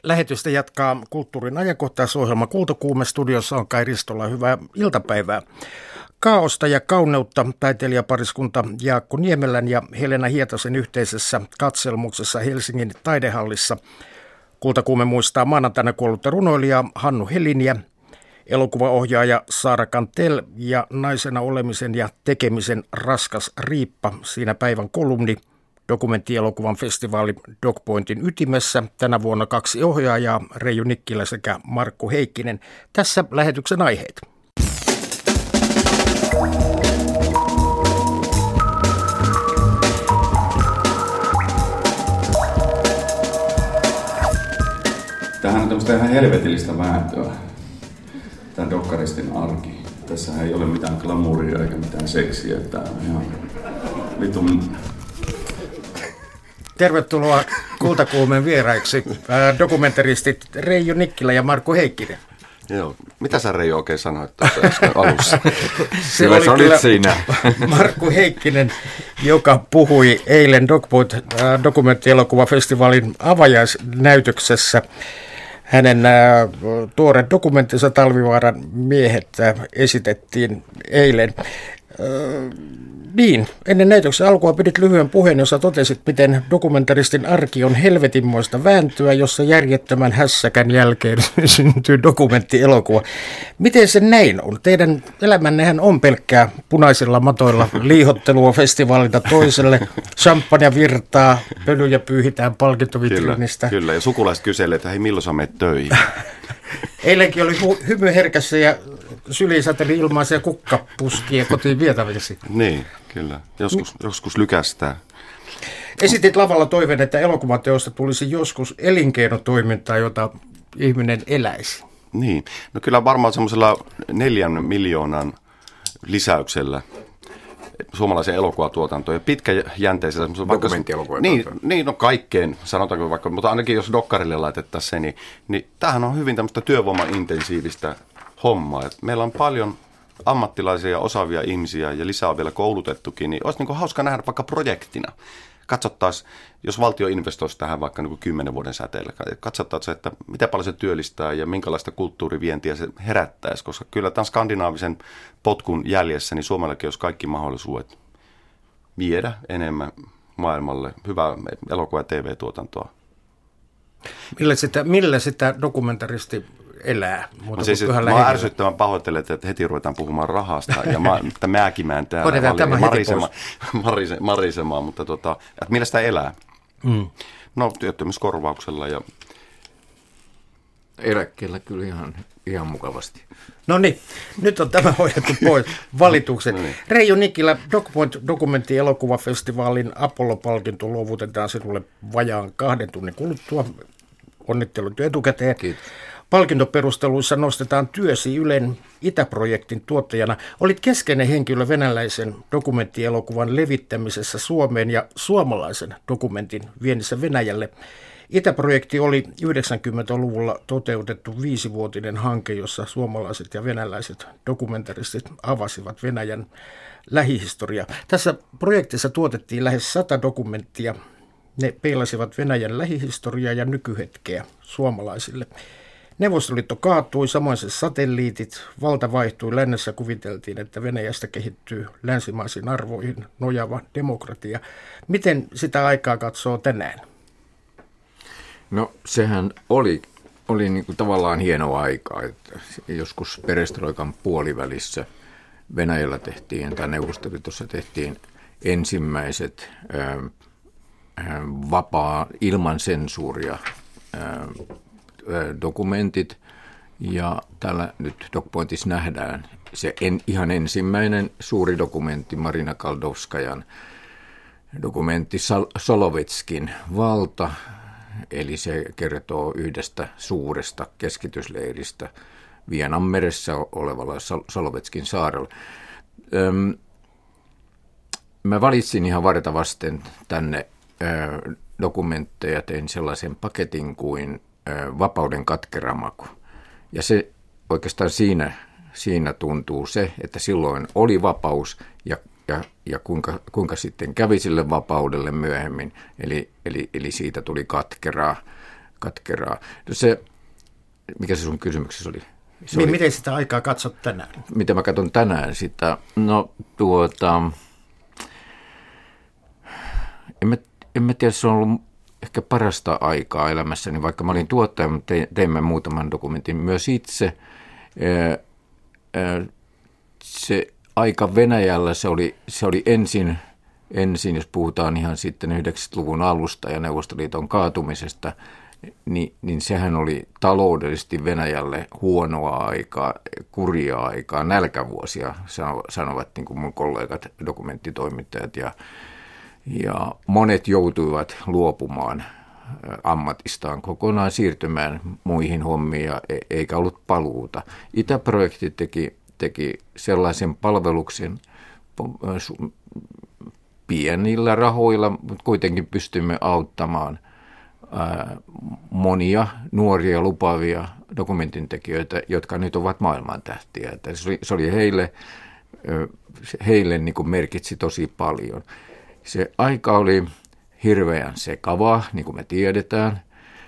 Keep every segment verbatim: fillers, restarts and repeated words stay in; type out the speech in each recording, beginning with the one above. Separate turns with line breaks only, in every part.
Lähetystä jatkaa kulttuurin ajankohtaisohjelma Kultakuume. Studiossa on Kai Ristola. Hyvää iltapäivää. Kaaosta ja kauneutta taiteilijapariskunta Jaakko Niemelän ja Helena Hietasen yhteisessä katselmuksessa Helsingin taidehallissa. Kultakuume muistaa maanantaina kuollutta runoilijaa Hannu Heliniä, elokuvaohjaaja Saara Kantel ja naisena olemisen ja tekemisen raskas riippa. Siinä päivän kolumni. Dokumenttielokuvan festivaali DocPointin ytimessä. Tänä vuonna kaksi ohjaajaa, Reijo Nikkilä sekä Markku Heikkinen. Tässä lähetyksen aiheet.
Tämähän on tämmöistä ihan helvetillistä vääntöä, tämä dokkaristin arki. Tässähän ei ole mitään glamouria eikä mitään seksiä. Tämä on ihan vitun...
Tervetuloa Kultakuumeen vieraiksi dokumentaristit Reijo Nikkilä ja Markku Heikkinen.
Joo. Mitä sä, Reijo, oikein sanoit tuossa alussa?
Se kyllä oli kyllä siinä. Markku Heikkinen, joka puhui eilen DocPoint dokumenttielokuvafestivaalin avajaisnäytöksessä. Hänen äh, tuore dokumenttinsa Talvivaaran miehet äh, esitettiin eilen. Äh, niin, ennen näytöksen alkua pidit lyhyen puheen, jossa totesit, miten dokumentaristin arki on helvetinmoista vääntöä, jossa järjettömän hässäkän jälkeen syntyy dokumenttielokuva. Miten se näin on? Teidän elämännehän on pelkkää punaisilla matoilla liihottelua festivaalilta toiselle, champagne virtaa, pölyjä pyyhitään palkintovitriinistä.
Kyllä, kyllä, ja sukulaiset kyselee, että hei, milloin sä menet töihin?
Eilenkin oli hu- hymy herkässä ja syliin sateli ilmaisia kukkapuskia kotiin vietäviksi.
Niin, kyllä. Joskus, joskus lykästää.
Esitit lavalla toiveen, että elokuvateosta tulisi joskus elinkeinotoimintaa, jota ihminen eläisi.
Niin, no kyllä varmaan semmoisella neljän miljoonan lisäyksellä suomalaisen elokuvatuotantoon ja pitkäjänteisellä...
Dokumenttielokuva.
Niin, niin, no kaikkeen, sanotaanko vaikka, mutta ainakin jos dokkarille laitettaisiin se, niin, niin tämähän on hyvin tämmöistä työvoimaintensiivistä hommaa. Et meillä on paljon ammattilaisia ja osaavia ihmisiä ja lisää on vielä koulutettukin, niin olisi niin kuin hauska nähdä vaikka projektina. Katsottaisiin, jos valtio investoisi tähän vaikka niin kuin kymmenen vuoden säteellä, katsottaisiin, että miten paljon se työllistää ja minkälaista kulttuurivientiä se herättäisi, koska kyllä tämän skandinaavisen potkun jäljessä, niin Suomellakin olisi kaikki mahdollisuudet viedä enemmän maailmalle hyvää elokuva- ja T V-tuotantoa.
Millä sitä, millä sitä dokumentaristi elää?
No siis, mä ärsyttävän pahoittelen, että heti ruvetaan puhumaan rahasta ja mä, että mäkimään täällä marisema, marise, marisemaan, mutta tota, että millä sitä elää? Mm. No työttömyyskorvauksella ja...
Eläkkeellä kyllä ihan, ihan mukavasti.
No niin, nyt on tämä hoidettu pois valitukset. No niin. Reijo Nikkilä, DocPoint dokumenttielokuvafestivaalin Apollo-palkinto luovutetaan sinulle vajaan kahden tunnin kuluttua. Onnittelut etukäteen.
Kiitos.
Palkintoperusteluissa nostetaan työsi Ylen Itä-projektin tuottajana. Olit keskeinen henkilö venäläisen dokumenttielokuvan levittämisessä Suomeen ja suomalaisen dokumentin viennissä Venäjälle. Itä-projekti oli yhdeksänkymmentäluvulla toteutettu viisivuotinen hanke, jossa suomalaiset ja venäläiset dokumentaristit avasivat Venäjän lähihistoriaa. Tässä projektissa tuotettiin lähes sata dokumenttia. Ne peilasivat Venäjän lähihistoriaa ja nykyhetkeä suomalaisille. Neuvostoliitto kaatui, samoin se satelliitit, valta vaihtui, lännessä kuviteltiin, että Venäjästä kehittyy länsimaisiin arvoihin nojaava demokratia. Miten sitä aikaa katsoo tänään?
No sehän oli, oli niin kuin tavallaan hienoa aikaa, että joskus perestroikan puolivälissä Venäjällä tehtiin, tai Neuvostoliitossa tehtiin ensimmäiset ää, vapaa ilman sensuuria ää, dokumentit, ja täällä nyt DocPointissa nähdään se en, ihan ensimmäinen suuri dokumentti, Marina Kaldovskajan dokumentti Solovetskin valta, eli se kertoo yhdestä suuresta keskitysleiristä Vienanmeressä olevalla Solovetskin saarella. Öm, mä valitsin ihan varta vasten tänne ö, dokumentteja, tein sellaisen paketin kuin ö, Vapauden katkera maku. Ja se oikeastaan siinä, siinä tuntuu se, että silloin oli vapaus ja, ja, ja kuinka, kuinka sitten kävi sille vapaudelle myöhemmin. Eli, eli, eli siitä tuli katkeraa. katkeraa. Se, mikä se sun kysymyksessä oli? Se
niin,
oli,
miten sitä aikaa katsot tänään?
Miten mä katson tänään sitä? No tuota, en mä, en mä tiedä, se on ollut ehkä parasta aikaa elämässäni, vaikka mä olin tuottaja, mutta teimme muutaman dokumentin myös itse. Se aika Venäjällä, se oli, se oli ensin, ensin, jos puhutaan ihan sitten yhdeksänkymmentäluvun alusta ja Neuvostoliiton kaatumisesta, niin, niin sehän oli taloudellisesti Venäjälle huonoa aikaa, kurjaa aikaa, nälkävuosia, sanovat niin kuin mun kollegat, dokumenttitoimittajat, ja, ja monet joutuivat luopumaan ammatistaan kokonaan, siirtymään muihin hommiin, ja eikä ollut paluuta. Itäprojekti teki, teki sellaisen palveluksen pienillä rahoilla, mutta kuitenkin pystymme auttamaan monia nuoria lupaavia dokumentintekijöitä, jotka nyt ovat maailmantähtiä. Että se oli, se oli heille, heille niin kuin merkitsi tosi paljon. Se aika oli hirveän sekavaa, niin kuin me tiedetään.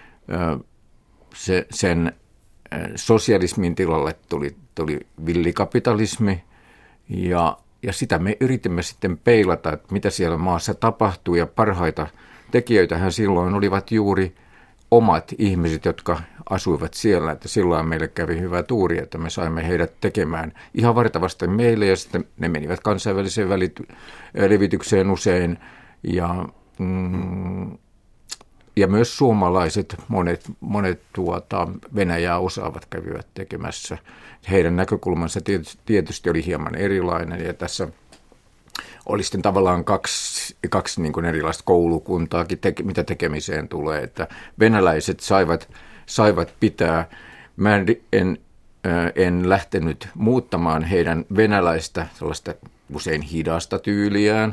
Se, sen sosialismin tilalle tuli, tuli villikapitalismi, ja, ja sitä me yritimme sitten peilata, että mitä siellä maassa tapahtuu, ja parhaita tekijöitähän silloin olivat juuri omat ihmiset, jotka asuivat siellä, että silloin meille kävi hyvä tuuri, että me saimme heidät tekemään ihan vartavasti meille, ja sitten ne menivät kansainväliseen välity- levitykseen usein, ja, mm, ja myös suomalaiset, monet, monet tuota, Venäjää osaavat kävivät tekemässä. Heidän näkökulmansa tietysti oli hieman erilainen, ja tässä oli sitten tavallaan kaksi, kaksi niin kuin erilaista koulukuntaakin, te, mitä tekemiseen tulee, että venäläiset saivat, saivat pitää, mä en, en, en lähtenyt muuttamaan heidän venäläistä sellaista usein hidasta tyyliään,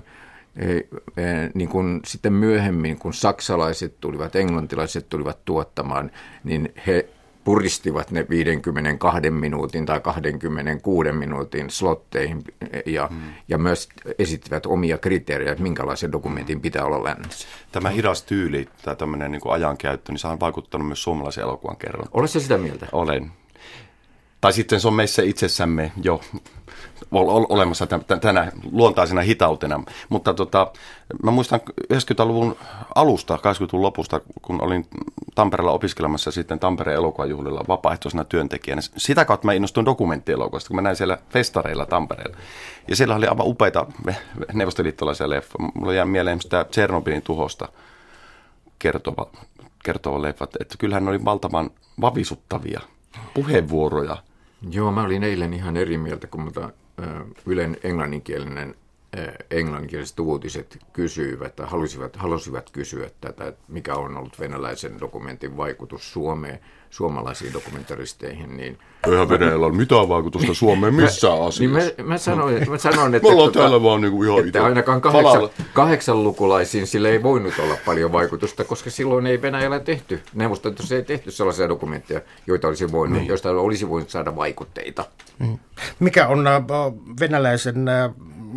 niin kuin sitten myöhemmin, kun saksalaiset tulivat, englantilaiset tulivat tuottamaan, niin he puristivat ne viidenkymmenenkahden minuutin tai kaksikymmentäkuusi minuutin slotteihin ja, hmm. ja myös esittivät omia kriteerejä, että minkälaisen dokumentin pitää olla lännessä.
Tämä hidas tyyli tai tämmöinen niin kuin ajankäyttö, niin se on vaikuttanut myös suomalaisen elokuvan kerran.
Oletko sitä mieltä?
Olen. Tai sitten se on meissä itsessämme jo olemassa tänä luontaisena hitautena. Mutta tota, mä muistan yhdeksänkymmentäluvun alusta, kahdeksankymmentäluvun lopusta, kun olin Tampereella opiskelemassa sitten Tampereen elokuvajuhlilla vapaaehtoisena työntekijänä. Sitä kautta mä innostuin dokumenttielokuvasta, kun mä näin siellä festareilla Tampereella. Ja siellä oli aivan upeita neuvostoliittolaisia leffoja. Mulla jäi mieleen sitä Tšernobylin tuhosta kertova, kertova leffa. Että kyllähän ne oli valtavan vavisuttavia puheenvuoroja.
Joo, mä olin eilen ihan eri mieltä, kun multa Ylen englanninkielinen, englanninkieliset uutiset kysyivät tai halusivat, halusivat kysyä tätä, että mikä on ollut venäläisen dokumentin vaikutus Suomeen, suomalaisiin dokumentaristeihin. Niin
eihän Venäjällä ole mitään vaikutusta Suomeen missään asiassa.
Niin mä, mä sanoin, mä sanoin että,
me ollaan täällä vaan niin kuin ihan
että ainakaan kahdeksan, kahdeksanlukulaisiin sillä ei voinut olla paljon vaikutusta, koska silloin ei Venäjällä tehty. Neuvostoliitossa ei tehty sellaisia dokumentteja, joita olisi voinut, niin. joista olisi voinut saada vaikutteita.
Mm. Mikä on äh, venäläisen äh,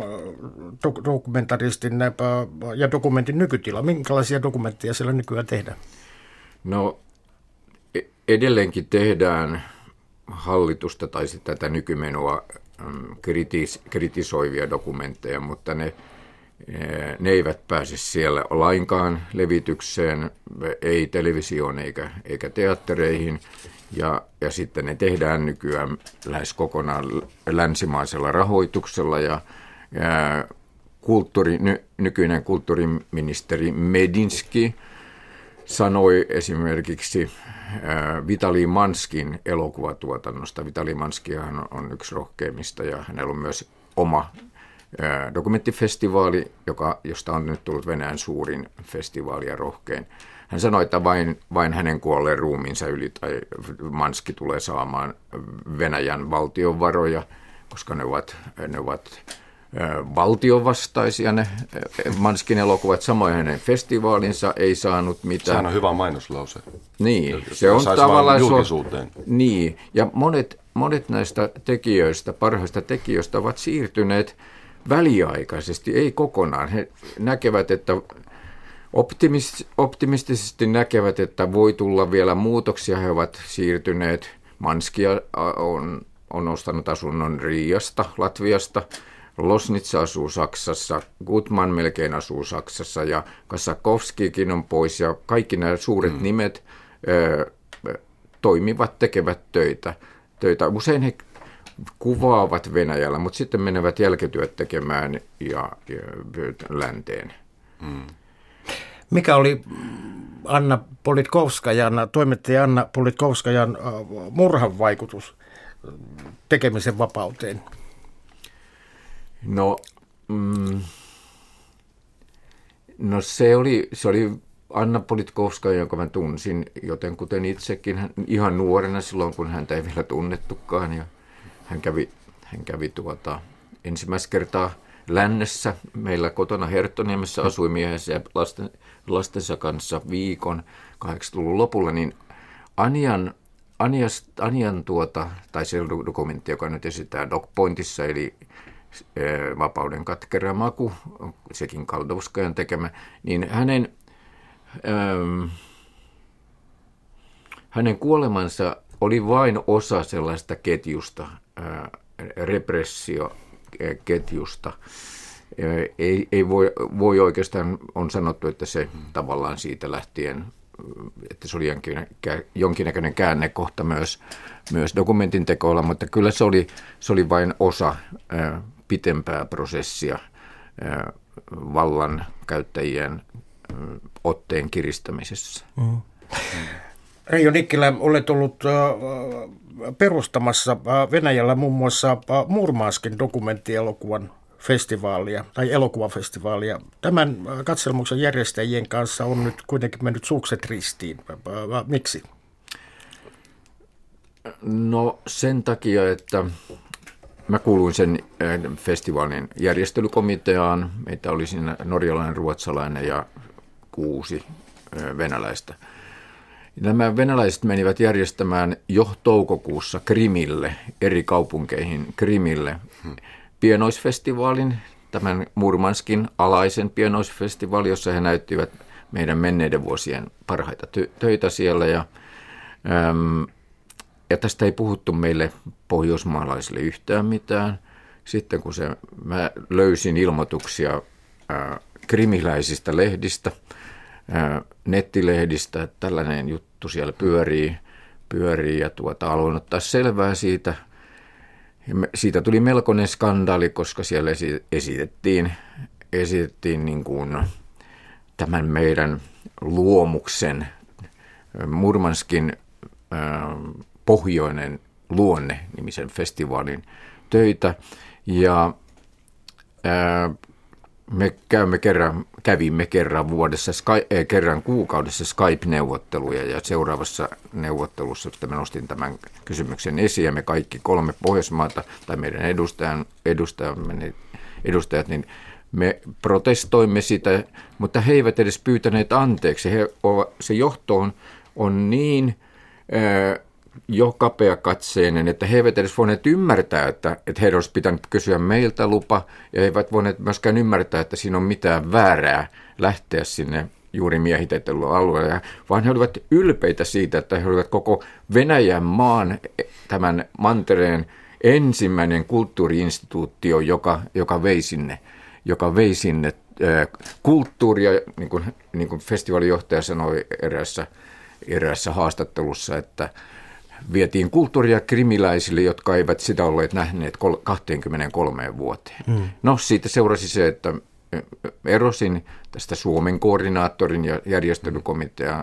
dokumentaristin äh, ja dokumentin nykytila? Minkälaisia dokumentteja siellä nykyään tehdään?
No edelleenkin tehdään hallitusta tai tätä nykymenoa kritis, kritisoivia dokumentteja, mutta ne, ne eivät pääse siellä lainkaan levitykseen, ei televisioon eikä, eikä teattereihin. Ja, ja sitten ne tehdään nykyään lähes kokonaan länsimaisella rahoituksella. Ja, ja kulttuuri, ny, nykyinen kulttuuriministeri Medinski sanoi esimerkiksi Vitali Manskin elokuvatuotannosta. Vitali Manskihan on yksi rohkeimmista ja hänellä on myös oma dokumenttifestivaali, joka, josta on nyt tullut Venäjän suurin festivaali ja rohkein. Hän sanoi, että vain, vain hänen kuolleen ruumiinsa yli tai Manski tulee saamaan Venäjän valtionvaroja, koska ne ovat, ne ovat valtionvastaisia ne Manskin elokuvat. Samoin hänen festivaalinsa ei saanut mitään.
Sehän on hyvä mainoslause.
Niin, se on tavallaan julkisuuteen. Niin, ja monet, monet näistä tekijöistä, parhaista tekijöistä ovat siirtyneet väliaikaisesti, ei kokonaan. He näkevät, että Optimis, optimistisesti näkevät, että voi tulla vielä muutoksia. He ovat siirtyneet. Manski on, on ostanut asunnon Riiasta, Latviasta. Losnitsa asuu Saksassa, Gutman melkein asuu Saksassa ja Kasakovskikin on pois. Ja kaikki nämä suuret mm. nimet ö, toimivat, tekevät töitä. töitä. Usein he kuvaavat Venäjällä, mutta sitten menevät jälkityöt tekemään ja, ja länteen. Mm.
Mikä oli Anna Politkovskajan, toimittaja Anna Politkovskajan murhan vaikutus tekemisen vapauteen?
No, mm, no se, oli, se oli Anna Politkovskaja, jonka mä tunsin, joten kuten itsekin hän, ihan nuorena silloin, kun häntä ei vielä tunnettukaan. Ja hän kävi, hän kävi tuota, ensimmäistä kertaa lännessä. Meillä kotona Herttoniemessä asui miehensä ja lasten, lastensa kanssa viikon kahdeksankymmentäluvun lopulla, niin Anjan, Anjas, Anjan tuota, tai se dokumentti, joka nyt esitetään DocPointissa, eli e, Vapauden katkera maku, sekin Kaldovskajan tekemä, niin hänen, äm, hänen kuolemansa oli vain osa sellaista ketjusta, ää, repressioketjusta. Ei, ei voi, voi oikeastaan, on sanottu, että se tavallaan siitä lähtien, että se oli jonkinnäköinen käännekohta myös, myös dokumentin tekoilla, mutta kyllä se oli, se oli vain osa ää, pitempää prosessia ää, vallan käyttäjien ää, otteen kiristämisessä. Mm.
Reijo Nikkilä, olet ollut äh, perustamassa äh, Venäjällä muun muassa äh, Murmanskin dokumenttielokuvan festivaalia tai elokuvafestivaalia. Tämän äh, katselmuksen järjestäjien kanssa on nyt kuitenkin mennyt sukset ristiin. Äh, äh, miksi?
No sen takia, että mä kuuluin sen äh, festivaalin järjestelykomiteaan. Meitä oli siinä norjalainen, ruotsalainen ja kuusi äh, venäläistä. Nämä venäläiset menivät järjestämään jo toukokuussa Krimille, eri kaupunkeihin Krimille, pienoisfestivaalin, tämän Murmanskin alaisen pienoisfestivaali, jossa he näyttivät meidän menneiden vuosien parhaita töitä siellä. Ja, äm, ja tästä ei puhuttu meille pohjoismaalaisille yhtään mitään. Sitten kun se, mä löysin ilmoituksia ää, krimiläisistä lehdistä, ää, nettilehdistä, että tällainen juttu siellä pyörii, pyörii ja tuota, aloin ottaa selvää siitä. Siitä tuli melkoinen skandaali, koska siellä esitettiin, esitettiin niin kuin tämän meidän luomuksen, Murmanskin ää, pohjoinen luonne nimisen festivaalin töitä. Ja ää, me käymme kerran, kävimme kerran vuodessa, Sky, äh, kerran kuukaudessa Skype-neuvotteluja ja seuraavassa neuvottelussa että me nostin tämän kysymyksen esiin ja me kaikki kolme Pohjoismaata tai meidän edustajan, edustajamme, edustajat, niin me protestoimme sitä, mutta he eivät edes pyytäneet anteeksi. He, se johto on, on niin äh, jo kapeakatseinen, että he eivät edes voineet ymmärtää, että, että heidän olisi pitänyt kysyä meiltä lupa, ja he eivät voineet myöskään ymmärtää, että siinä on mitään väärää lähteä sinne juuri miehitetyllä alueella, vaan he olivat ylpeitä siitä, että he olivat koko Venäjän maan, tämän mantereen ensimmäinen kulttuuriinstituutio, joka, joka vei sinne, joka vei sinne äh, kulttuuria, niin kuin, niin kuin festivaalijohtaja sanoi eräässä, eräässä haastattelussa, että vietiin kulttuuria krimiläisille, jotka eivät sitä olleet nähneet kaksikymmentäkolme vuoteen. Mm. No siitä seurasi se, että erosin tästä Suomen koordinaattorin ja järjestelykomitean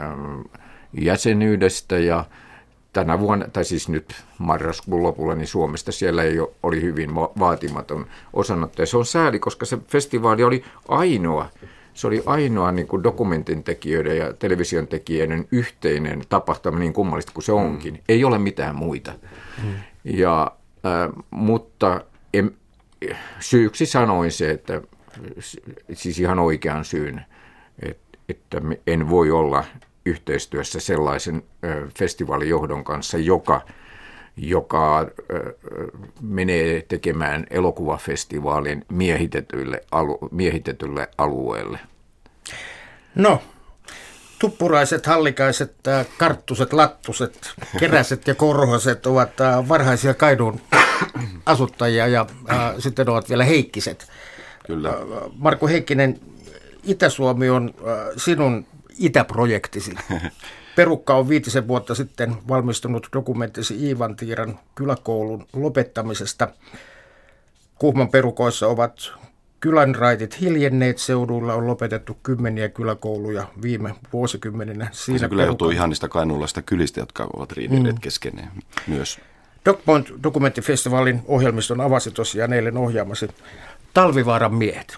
jäsenyydestä ja tänä vuonna, tai siis nyt marraskuun lopulla, niin Suomesta siellä ei ole, oli hyvin vaatimaton osanotto. Ja se on sääli, koska se festivaali oli ainoa, se oli ainoa niin kuin dokumentin tekijöiden ja television tekijöiden yhteinen tapahtuma, niin kummallista kuin se onkin. Mm. Ei ole mitään muita. Mm. Ja, äh, mutta en, syyksi sanoin se, että siis ihan oikean syyn, että, että en voi olla yhteistyössä sellaisen äh, festivaalijohdon kanssa, joka, joka äh, menee tekemään elokuvafestivaalin miehitetylle, alu, miehitetylle alueelle.
No, tuppuraiset, hallikaiset, karttuset, lattuset, keräset ja korhoset ovat varhaisia Kainuun asuttajia ja äh, sitten ovat vielä Heikkiset.
Kyllä.
Markku Heikkinen, Itä-Suomi on äh, sinun itäprojektisi. Perukka on viitisen vuotta sitten valmistunut dokumenttisi Iivantiiran kyläkoulun lopettamisesta. Kuhmon perukoissa ovat kylänraitit hiljenneet, seuduilla on lopetettu kymmeniä kyläkouluja viime vuosikymmeninä.
Siinä se kyllä joutuu ihan niistä kainuulaista kylistä, jotka ovat riidelleet mm. keskenään myös.
DocPoint -dokumenttifestivaalin ohjelmiston avasi tosiaan eilen ohjaamasi Talvivaaran miehet.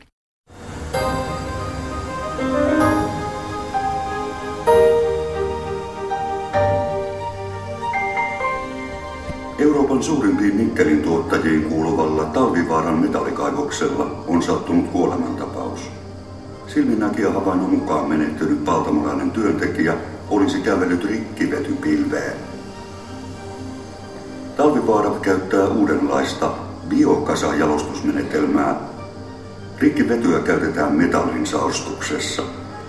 Euroopan suurimpiin nikkelin tuottajiin kuuluvalla Talvivaaran metallikaivoksella on sattunut kuolemantapaus. Silminnäkijä havainnon mukaan menehtynyt paltamolainen työntekijä olisi kävellyt rikkivetypilveen. Talvivaara käyttää uudenlaista biokasa-jalostusmenetelmää. Rikkivetyä käytetään metallin saostuksessa.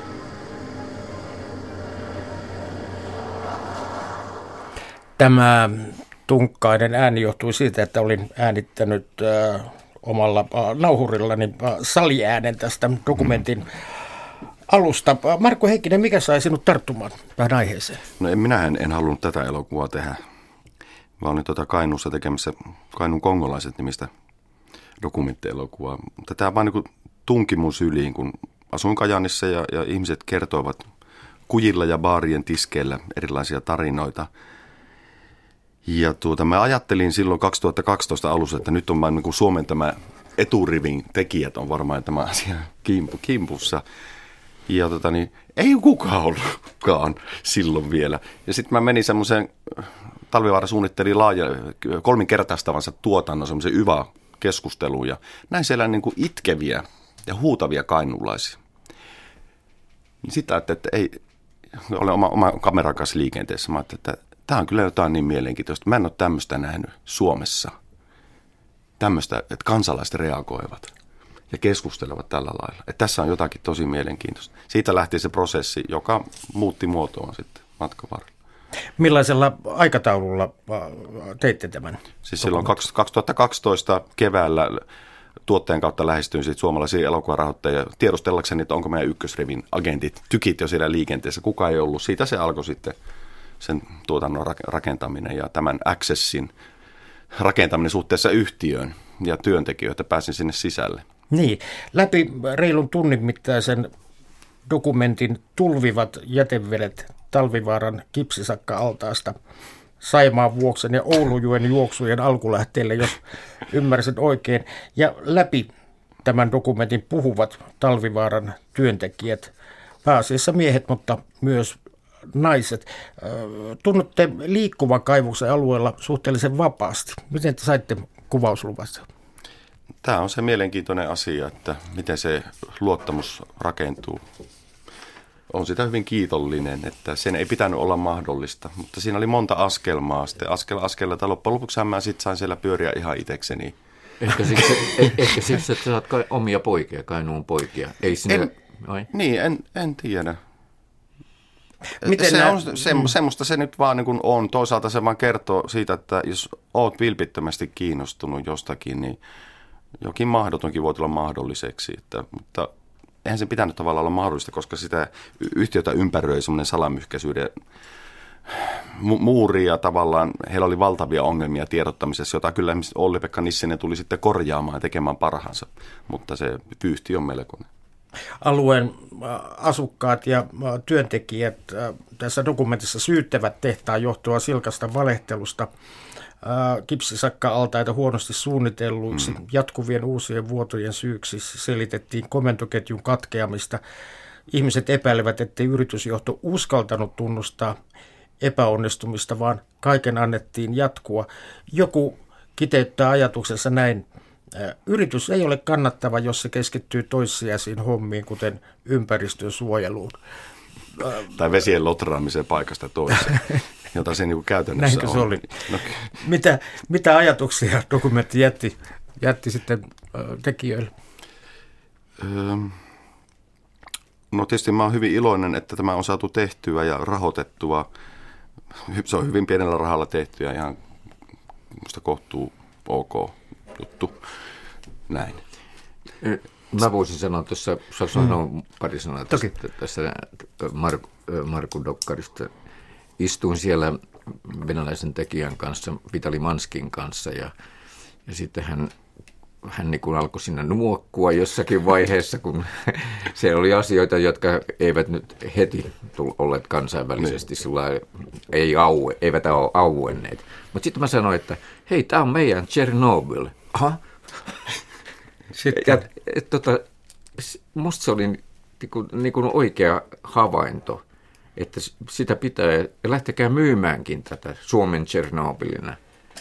Tämä tunkkainen ääni johtui siitä, että olin äänittänyt äh, omalla äh, nauhurillani äh, saliäänen tästä dokumentin alusta. Markku Heikkinen, mikä sai sinut tarttumaan tähän aiheeseen?
No en, minähän en halunnut tätä elokuvaa tehdä. Mä olin tuota Kainuussa tekemässä Kainuun kongolaiset nimistä dokumenttielokuvaa. Mutta tämä vaan niin tunki mun syliin, kun asuin Kajaanissa ja, ja ihmiset kertoivat kujilla ja baarien tiskeillä erilaisia tarinoita. Ja tuota, mä ajattelin silloin kaksituhattakaksitoista alussa, että nyt on vain niin kuin Suomen tämä eturivin tekijät on varmaan tämä asia kimpu, kimpussa. Ja tota niin, ei kukaan ollutkaan silloin vielä. Ja sitten mä menin semmoiseen, Talvivaara suunnitteli laaja, kolminkertaistavansa tuotannon, semmoisen YVA-keskusteluun. Ja näin siellä niin kuin itkeviä ja huutavia kainuulaisia. Sitä, että, että ei, olen oma, oma kameran kanssa liikenteessä, mä ajattelin, että tämä on kyllä jotain niin mielenkiintoista. Mä en ole tämmöistä nähnyt Suomessa. Tämmöistä, että kansalaiset reagoivat ja keskustelevat tällä lailla. Että tässä on jotakin tosi mielenkiintoista. Siitä lähti se prosessi, joka muutti muotoaan sitten matkan varrella.
Millaisella aikataululla teitte tämän?
Siis silloin kaksituhattakaksitoista keväällä tuotteen kautta lähestyin sitten suomalaisia elokuvarahoittajia tiedustellakseni, että onko meidän ykkösrivin agentit, tykit jo siellä liikenteessä. Kuka ei ollut. Siitä se alkoi sitten sen tuotannon rakentaminen ja tämän accessin rakentaminen suhteessa yhtiöön ja työntekijöitä, pääsin sinne sisälle.
Niin, läpi reilun tunnin mittaisen dokumentin Tulvivat jätevedet Talvivaaran kipsisakka-altaasta Saimaan Vuoksen ja Oulujoen juoksujen alkulähteelle, jos ymmärsin oikein. Ja läpi tämän dokumentin puhuvat Talvivaaran työntekijät, pääasiassa miehet, mutta myös naiset. Tunnutte liikkuvan kaivoksen alueella suhteellisen vapaasti. Miten te saitte kuvausluvasta?
Tämä on se mielenkiintoinen asia, että miten se luottamus rakentuu. On sitä hyvin kiitollinen, että sen ei pitänyt olla mahdollista, mutta siinä oli monta askelmaa. Sitten askel askelta, että loppujen lopuksi mä sitten sain siellä pyöriä ihan itsekseni. Ehkä
siksi, eh, ehkä siksi että sä saat omia poikia, Kainuun poikia. Ei sinne,
en, niin, en, en tiedä. Miten se on se, semmoista se nyt vaan niin kuin on. Toisaalta se vaan kertoo siitä, että jos oot vilpittömästi kiinnostunut jostakin, niin jokin mahdotonkin voi tulla mahdolliseksi. Että, mutta eihän se pitänyt tavallaan olla mahdollista, koska sitä yhtiötä ympäröi semmoinen salamyhkäisyyden mu- muuri ja tavallaan heillä oli valtavia ongelmia tiedottamisessa, jota kyllä Olli-Pekka Nissinen tuli sitten korjaamaan ja tekemään parhaansa, mutta se pyyhti on melkoinen.
Alueen asukkaat ja työntekijät tässä dokumentissa syyttävät tehtaan johtoa silkasta valehtelusta, kipsisakka-altaita huonosti suunnitelluiksi, mm. jatkuvien uusien vuotojen syyksi selitettiin komentoketjun katkeamista. Ihmiset epäilevät, ettei yritysjohto uskaltanut tunnustaa epäonnistumista, vaan kaiken annettiin jatkua. Joku kiteyttää ajatuksensa näin: yritys ei ole kannattava, jos se keskittyy toissijaisiin hommiin, kuten ympäristön suojeluun.
Tai vesien lotraamiseen paikasta toiseen, jota se niin käytännössä
Näinkö
on.
Se oli?
No.
Mitä, mitä ajatuksia dokumentti jätti, jätti sitten tekijöille?
Öö, No tietysti mä oon hyvin iloinen, että tämä on saatu tehtyä ja rahoitettua. Se on hyvin pienellä rahalla tehty ja ihan musta kohtuu ok juttu. Näin.
Mä voisin sanoa tuossa, saanko sanoa hmm. pari sanaa tästä, tästä Mark, Markku Dokkarista. Istuin siellä venäläisen tekijän kanssa, Vitali Manskin kanssa, ja, ja sitten hän, hän niin kuin alkoi sinne nuokkua jossakin vaiheessa, kun se oli asioita, jotka eivät nyt heti olleet kansainvälisesti, sulla ei aue, eivät ole auenneet. Mutta sitten mä sanoin, että hei, tämä on meidän Chernobyl. Aha. Ja, et, tota, musta se oli niin kuin, niin kuin oikea havainto, että sitä pitää, ja lähtekää myymäänkin tätä Suomen Tchernobylina.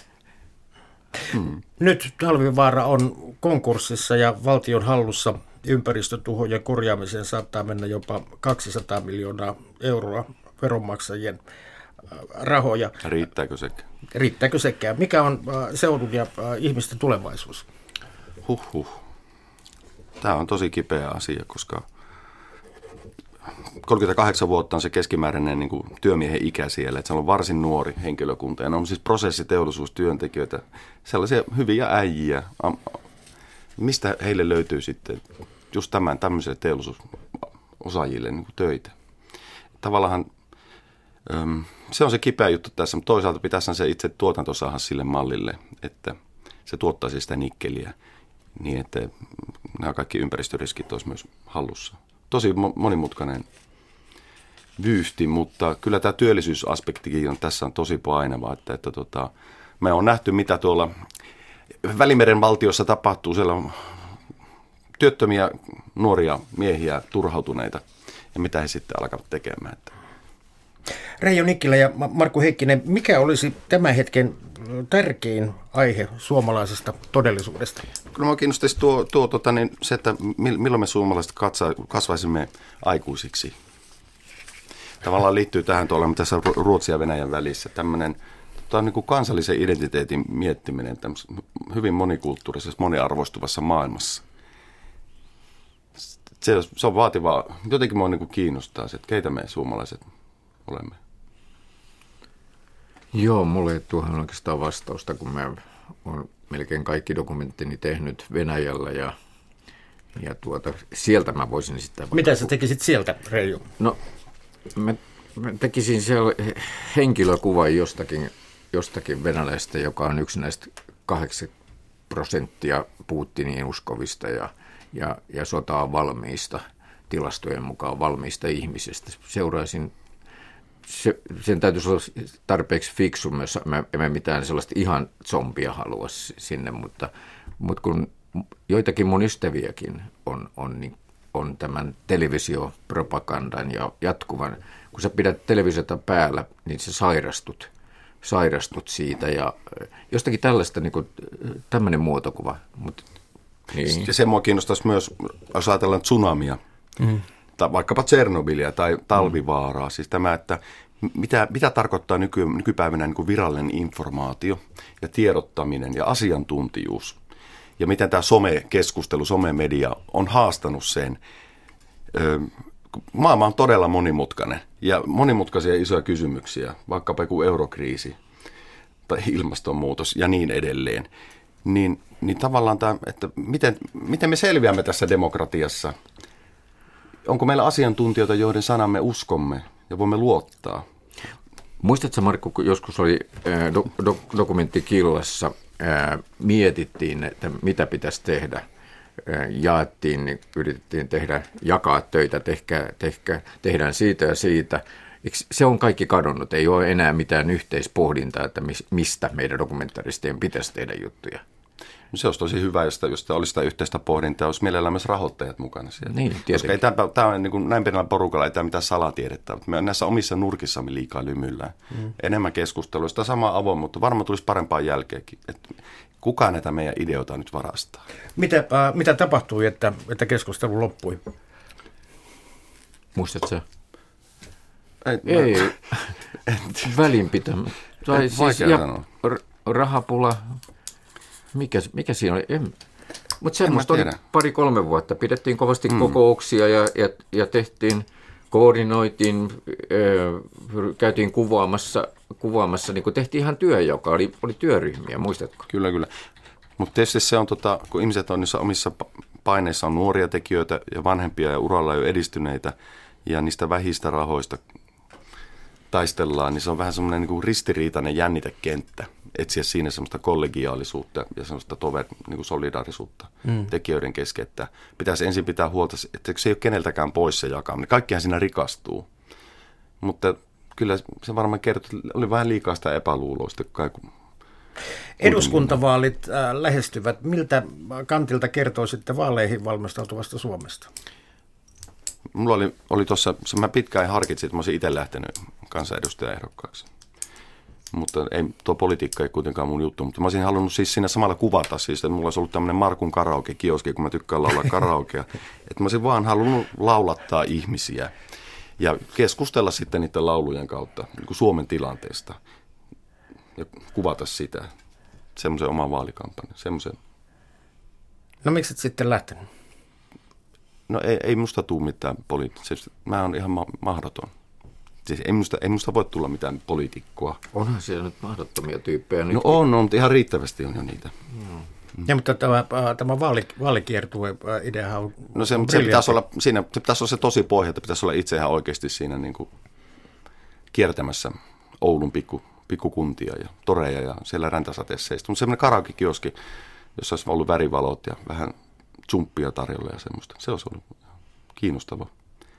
Hmm. Nyt Talvivaara on konkurssissa ja valtion hallussa. Ympäristötuhojen korjaamiseen saattaa mennä jopa kaksisataa miljoonaa euroa veronmaksajien rahoja.
Riittääkö sekään?
Riittääkö sekään? Mikä on seudun ja ihmisten tulevaisuus?
Huhhuh. Tämä on tosi kipeä asia, koska kolmekymmentäkahdeksan vuotta on se keskimääräinen niin kuin työmiehen ikä siellä, että se on varsin nuori henkilökunta. Ja ne on siis prosessiteollisuustyöntekijöitä, sellaisia hyviä äijiä. Mistä heille löytyy sitten just tämän tämmöisille teollisuusosaajille niin kuin töitä? Tavallaan se on se kipeä juttu tässä, mutta toisaalta pitäisi se itse tuotanto saada sille mallille, että se tuottaisi sitä nikkeliä niin, että nämä kaikki ympäristöriskit olisi myös hallussa. Tosi monimutkainen vyyhti, mutta kyllä tämä työllisyysaspektikin on, tässä on tosi painava, että, että tota, me on nähty, mitä tuolla Välimeren valtiossa tapahtuu. Siellä on työttömiä nuoria miehiä turhautuneita ja mitä he sitten alkavat tekemään.
Reijo Nikkilä ja Markku Heikkinen, mikä olisi tämän hetken tärkein aihe suomalaisesta todellisuudesta?
Kyllä minua kiinnostaisi tuo, tuo tota, niin se, että milloin me suomalaiset katsa, kasvaisimme aikuisiksi. Tavallaan liittyy tähän tuolla tässä Ruotsin ja Venäjän välissä tämmöinen tota, niin kuin kansallisen identiteetin miettiminen hyvin monikulttuurisessa, moniarvoistuvassa maailmassa. Se, se on vaativaa. Jotenkin minua niin kuin kiinnostaa se, että keitä me suomalaiset olemme.
Joo, mulla ei tuohon oikeastaan vastausta, kun mä olen melkein kaikki dokumenttini tehnyt Venäjällä ja, ja tuota, sieltä mä voisin esittää.
Mitä sä tekisit sieltä, Reijo?
No, mä, mä tekisin siellä henkilökuvan jostakin, jostakin venäläistä, joka on yksi näistä kahdeksan prosenttia Putiniin uskovista ja, ja, ja sotaa valmiista, tilastojen mukaan valmiista ihmisistä. Seuraisin. Se, sen täytyisi olla tarpeeksi fiksu, myös mä emme mitään sellaista ihan zombia halua sinne, mutta, mutta kun joitakin mun ystäviäkin on, on, niin, on tämän televisiopropagandan ja jatkuvan, kun sä pidät televisiota päällä, niin sä sairastut, sairastut siitä ja jostakin tällaista, niin kuin, tämmöinen muotokuva. Mutta, niin.
Ja se mua kiinnostaisi myös, jos ajatellaan tsunamia. Mm. Tai vaikkapa Tsernobylia tai Talvivaaraa, siis tämä, että mitä, mitä tarkoittaa nyky, nykypäivänä niin kuin virallinen informaatio ja tiedottaminen ja asiantuntijuus. Ja miten tämä somekeskustelu, somemedia on haastanut sen. Maailma on todella monimutkainen ja monimutkaisia isoja kysymyksiä, vaikkapa joku eurokriisi tai ilmastonmuutos ja niin edelleen. Niin, niin tavallaan tämä, että miten, miten me selviämme tässä demokratiassa. Onko meillä asiantuntijoita, joiden sanamme uskomme ja voimme luottaa?
Muistatko, Markku, kun joskus oli äh, do, do, dokumentti Killassa, äh, mietittiin, että mitä pitäisi tehdä. Äh, jaettiin, niin yritettiin tehdä, jakaa töitä, tehkä, tehkä, tehdään siitä ja siitä. Se on kaikki kadonnut, ei ole enää mitään yhteispohdintaa, että mistä meidän dokumentaristien pitäisi tehdä juttuja.
Se olisi tosi hyvä, jos sitä olisi sitä yhteistä pohdintaa, olisi mielellään myös rahoittajat mukana siellä.
Niin,
koska ei tämä, tämä on niin kuin näin pienellä porukalla, ei tämä mitään salatiedettä. Me näissä omissa nurkissamme liikaa lymyillään. Mm. Enemmän keskustelua, sitä samaa avoimuutta. Varmaan tulisi parempaa jälkeenkin. Että kukaan näitä meidän ideoita nyt varastaa.
Mitä, äh, mitä tapahtui, että, että keskustelu loppui?
Muistatko?
Ei.
ei. Välinpitämä. Tai siis ja, rahapula. Mikä, mikä siinä oli? En... Mutta semmoista oli pari-kolme vuotta. Pidettiin kovasti mm. kokouksia ja, ja, ja tehtiin, koordinoitiin, äh, käytiin kuvaamassa, kuvaamassa niin kuin tehtiin ihan työ, joka oli, oli työryhmiä, muistatko?
Kyllä, kyllä. Mutta tietysti se on, tota, kun ihmiset on niissä omissa paineissa, on nuoria tekijöitä ja vanhempia ja uralla jo edistyneitä, ja niistä vähistä rahoista taistellaan, niin se on vähän semmoinen niin kuin ristiriitainen jännitekenttä. Etsiä siinä semmoista kollegiaalisuutta ja semmoista tover, niin kuin solidaarisuutta mm. tekijöiden kesken, että pitäisi ensin pitää huolta, että se ei ole keneltäkään pois se jakaminen. Kaikkihan siinä rikastuu. Mutta kyllä se varmaan kertoi, oli vähän liikaa sitä epäluuloista.
Eduskuntavaalit äh, lähestyvät. Miltä kantilta kertoisitte vaaleihin valmistautuvasta Suomesta?
Mulla oli, oli tuossa, mä pitkään harkitsin, että mä olisin itse lähtenyt kansanedustajaehdokkaaksi. Mutta ei, tuo politiikka ei kuitenkaan mun juttu, mutta mä olisin halunnut siis siinä samalla kuvata, siis, että mulla olisi ollut tämmöinen Markun karaoke-kioski, kun mä tykkään laulaa karaokea, että mä olisin vaan halunnut laulattaa ihmisiä ja keskustella sitten niiden laulujen kautta niin kuin Suomen tilanteesta ja kuvata sitä, semmoisen oman vaalikampanjan, semmoisen.
No miksi et sitten lähtenyt?
No ei, ei musta tule mitään poliittisesti, mä oon ihan ma- mahdoton. Siis ei musta, ei musta voi tulla mitään poliitikkoa.
Onhan siellä nyt mahdottomia tyyppejä.
No on, on, mutta ihan riittävästi on jo niitä.
Mm. Ja, mutta tämä, tämä vaali, vaalikiertue ideahan on
No se, se, pitäisi olla, siinä, se pitäisi olla se tosi pohja, että pitäisi olla itse ihan oikeasti siinä niin kuin kiertämässä Oulun pikku, pikkukuntia ja toreja ja siellä räntäsateessa seistä. Mutta semmoinen karaoke-kioski, jossa olisi ollut värivalot ja vähän jumppia tarjolla ja semmoista. Se olisi ollut kiinnostavaa.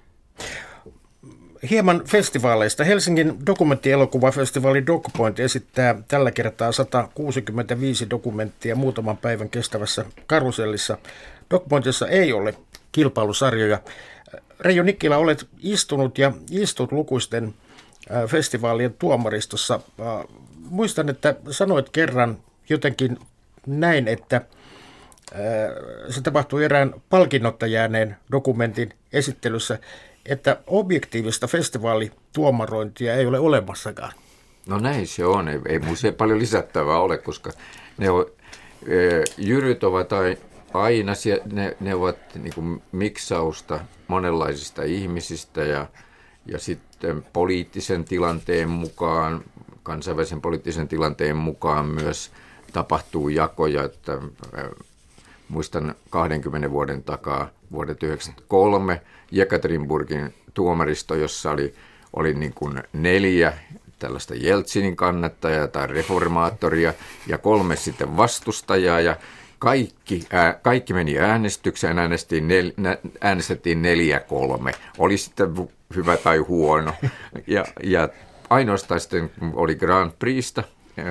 Hieman festivaaleista. Helsingin dokumenttielokuvafestivaali DocPoint esittää tällä kertaa sata kuusikymmentäviisi dokumenttia muutaman päivän kestävässä karusellissa. DocPointissa ei ole kilpailusarjoja. Reijo Nikkilä, olet istunut ja istut lukuisten festivaalien tuomaristossa. Muistan, että sanoit kerran jotenkin näin, että se tapahtui erään palkinnotta jääneen dokumentin esittelyssä, että objektiivista festivaalituomarointia ei ole olemassakaan.
No näin se on. Ei, ei musta paljon lisättävää ole, koska ne on, e, jyryt ovat aina, ne, ne ovat niin kuin miksausta monenlaisista ihmisistä ja, ja sitten poliittisen tilanteen mukaan, kansainvälisen poliittisen tilanteen mukaan myös tapahtuu jakoja, että e, muistan kahdenkymmenen vuoden takaa vuodet yhdeksänkymmentäkolme Jekaterinburgin tuomaristo, jossa oli, oli niin kuin neljä tällaista Jeltsinin kannattajaa tai reformaattoria ja kolme sitten vastustajaa ja kaikki, ää, kaikki meni äänestykseen, äänestettiin, nel, äänestettiin neljä kolme, oli sitten hyvä tai huono ja, ja ainoastaan sitten oli Grand Prixsta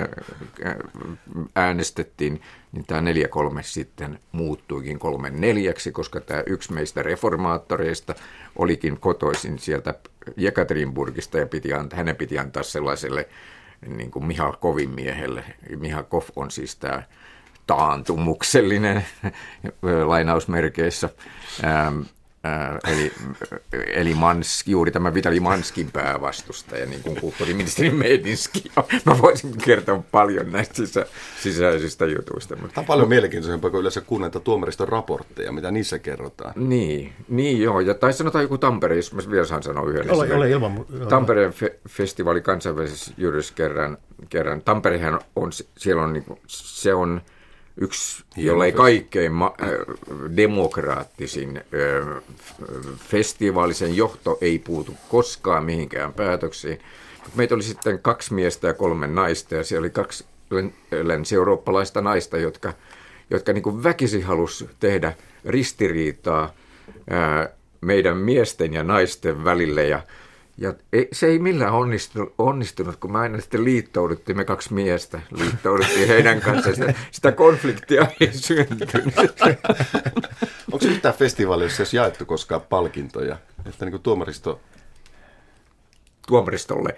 äänestettiin, niin tämä neljä kolme sitten muuttuikin kolme neljäksi, koska tämä yksi meistä reformaattoreista olikin kotoisin sieltä Jekaterinburgista ja piti antaa, hänen piti antaa sellaiselle niin kuin Mihalkovin miehelle. Mihakov on siis tämä taantumuksellinen lainausmerkeissä. Ähm, Äh, eli, eli Manski, juuri tämä Vitali Manskin päävastustaja, niin kuin kulttuuriministeri Medinski. Mä voisin kertoa paljon näistä sisä, sisäisistä jutuista. Mutta...
Tämä on paljon mielenkiintoisempaa kuin yleensä kuunnella tuomariston raportteja, mitä niissä kerrotaan.
Niin, niin joo. Ja tai sanotaan joku Tampere, jos mä vielä saan sanoa yhden.
Ole, ole ilman.
Tampereen fe- festivaali kansainvälisessä jyryssä kerran, kerran. Tamperehan on, siellä on, niin kuin, se on yksi, jollei kaikkein ma- äh, demokraattisin äh, festivaalisen johto ei puutu koskaan mihinkään päätöksiin. Meitä oli sitten kaksi miestä ja kolme naista, ja siellä oli kaksi länsi-eurooppalaista naista, jotka, jotka niin kuin väkisin halusi tehdä ristiriitaa äh, meidän miesten ja naisten välille, ja Ja se ei millään onnistunut, onnistunut, kun me aina sitten liittouduttiin, me kaksi miestä liittouduttiin heidän kanssaan. Sitä, sitä konfliktia ei syntynyt.
Onko yhtään festivaalia, jossa olisi jaettu koskaan palkintoja? Että niin kuin tuomaristo...
Tuomaristolle.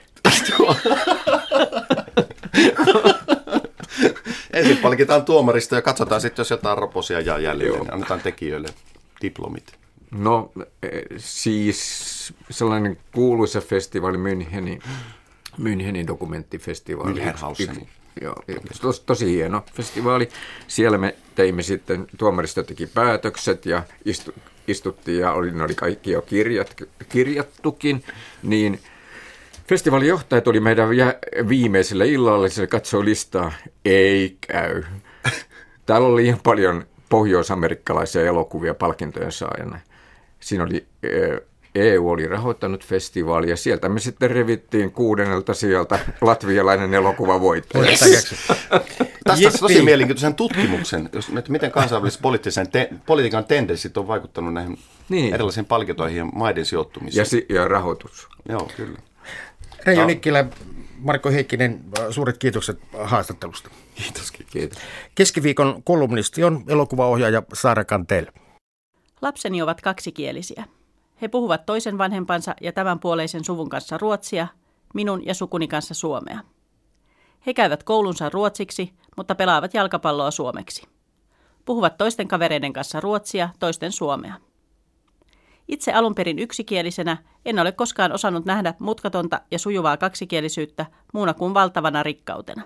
Ensin palkitaan tuomaristo ja katsotaan sitten, jos jotain roposia jää jäljellä, niin annetaan tekijöille diplomit.
No siis sellainen kuuluisa festivaali, Münchenin, Münchenin dokumenttifestivaali.
München
Joo, tos, tosi hieno festivaali. Siellä me teimme sitten, tuomaristo teki päätökset ja istu, istuttiin ja oli, ne oli kaikki jo kirjat, kirjattukin, niin festivaalijohtaja tuli meidän viimeiselle illalle, se katsoi listaa, ei käy. Täällä oli liian paljon pohjoisamerikkalaisia elokuvia palkintojen saajana. Siinä oli, E U oli rahoittanut festivaalia ja sieltä me sitten revittiin kuudennelta sieltä latvialainen elokuva voittaja.
Tästä on tosi mielenkiintoisen tutkimuksen, että miten kansainvälisen poliittisen te, politiikan tendenssit on vaikuttanut näihin niin. erilaisiin palkintoihin ja maiden sijoittumiseen.
Ja, si- ja rahoitus.
Joo, kyllä.
Reijo no. Nikkilä, Marko Heikkinen, suuret kiitokset haastattelusta.
Kiitos.
Kiitos.
Keskiviikon kolumnisti on elokuvaohjaaja Saara Kantel.
Lapseni ovat kaksikielisiä. He puhuvat toisen vanhempansa ja tämän puoleisen suvun kanssa ruotsia, minun ja sukuni kanssa suomea. He käyvät koulunsa ruotsiksi, mutta pelaavat jalkapalloa suomeksi. Puhuvat toisten kavereiden kanssa ruotsia, toisten suomea. Itse alun perin yksikielisenä en ole koskaan osannut nähdä mutkatonta ja sujuvaa kaksikielisyyttä muuna kuin valtavana rikkautena.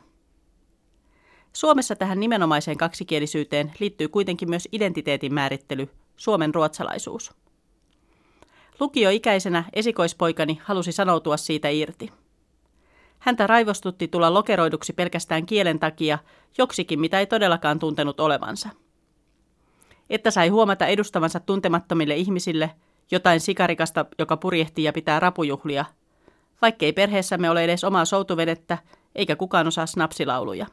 Suomessa tähän nimenomaiseen kaksikielisyyteen liittyy kuitenkin myös identiteetin määrittely, Suomen ruotsalaisuus. Lukioikäisenä esikoispoikani halusi sanoutua siitä irti. Häntä raivostutti tulla lokeroiduksi pelkästään kielen takia joksikin, mitä ei todellakaan tuntenut olevansa. Että sai huomata edustavansa tuntemattomille ihmisille jotain sikarikasta, joka purjehtii ja pitää rapujuhlia, vaikkei perheessämme ole edes omaa soutuvedettä, eikä kukaan osaa snapsilauluja.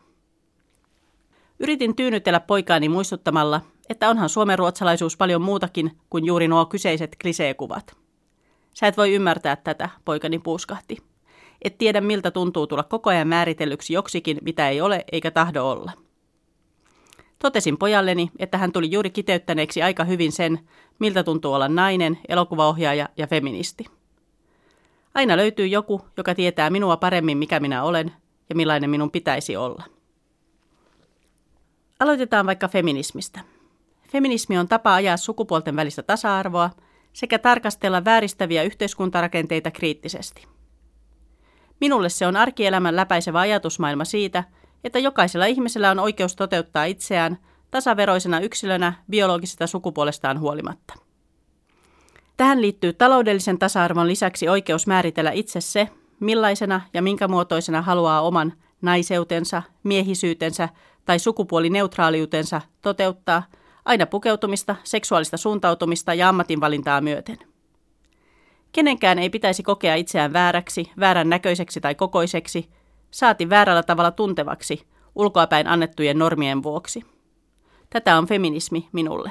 Yritin tyynnytellä poikaani muistuttamalla, että onhan suomenruotsalaisuus paljon muutakin kuin juuri nuo kyseiset kliseekuvat. Sä et voi ymmärtää tätä, poikani puuskahti. Et tiedä, miltä tuntuu tulla koko ajan määritellyksi joksikin, mitä ei ole eikä tahdo olla. Totesin pojalleni, että hän tuli juuri kiteyttäneeksi aika hyvin sen, miltä tuntuu olla nainen, elokuvaohjaaja ja feministi. Aina löytyy joku, joka tietää minua paremmin, mikä minä olen ja millainen minun pitäisi olla. Aloitetaan vaikka feminismistä. Feminismi on tapa ajaa sukupuolten välistä tasa-arvoa sekä tarkastella vääristäviä yhteiskuntarakenteita kriittisesti. Minulle se on arkielämän läpäisevä ajatusmaailma siitä, että jokaisella ihmisellä on oikeus toteuttaa itseään tasaveroisena yksilönä biologisesta sukupuolestaan huolimatta. Tähän liittyy taloudellisen tasa-arvon lisäksi oikeus määritellä itse se, millaisena ja minkä muotoisena haluaa oman naiseutensa, miehisyytensä tai sukupuolineutraaliutensa toteuttaa, aina pukeutumista, seksuaalista suuntautumista ja ammatinvalintaa myöten. Kenenkään ei pitäisi kokea itseään vääräksi, väärän näköiseksi tai kokoiseksi, saati väärällä tavalla tuntevaksi, ulkoapäin annettujen normien vuoksi. Tätä on feminismi minulle.